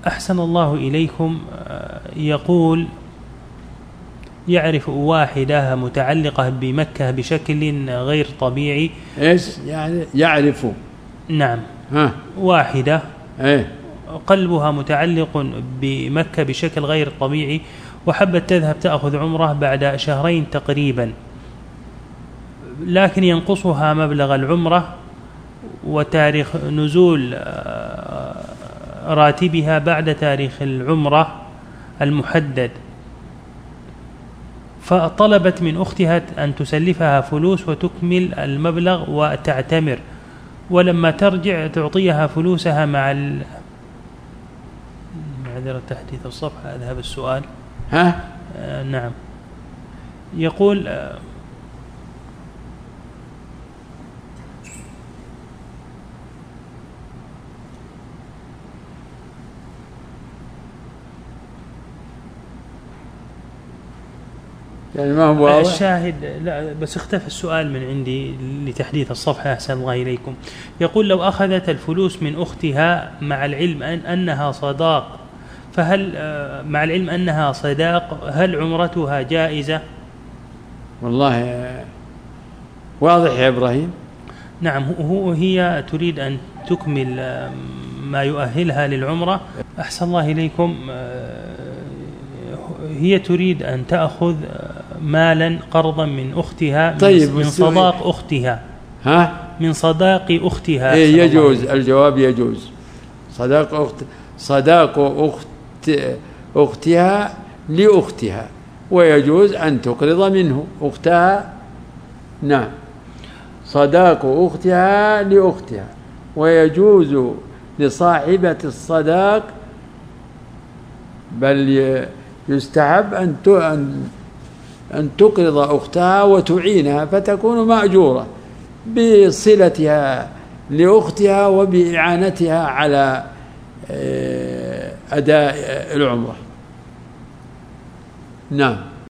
أحسن الله إليكم. يقول يعرف واحدة متعلقة بمكة بشكل غير طبيعي. إيش يعني يعرف؟ نعم. واحدة قلبها متعلق بمكة بشكل غير طبيعي، وحبت تذهب تأخذ عمرة بعد شهرين تقريبا، لكن ينقصها مبلغ العمرة وتاريخ نزول راتبها بعد تاريخ العمرة المحدد، فطلبت من أختها أن تسلفها فلوس وتكمل المبلغ وتعتمر، ولما ترجع تعطيها فلوسها مع معذرة تحديث الصفحة أذهب السؤال. نعم. يقول يعني ما هو واضح الشاهد. لا بس اختفى السؤال من عندي لتحديث الصفحة. أحسن الله إليكم. يقول لو أخذت الفلوس من أختها مع العلم أنها صداق، فهل مع العلم أنها صداق هل عمرتها جائزة؟ والله واضح يا إبراهيم. نعم. هي تريد أن تكمل ما يؤهلها للعمرة. أحسن الله إليكم. هي تريد أن تأخذ مالا قرضا من أختها. طيب من صداق أختها. من صداق أختها. يجوز. الجواب يجوز. صداق أختها لأختها، ويجوز أن تقرض منه أختها. نعم. صداق أختها لأختها، ويجوز لصاحبة الصداق، بل يستحب أن تقرض أختها وتعينها، فتكون مأجورة بصلتها لأختها وبإعانتها على أداء العمرة. نعم.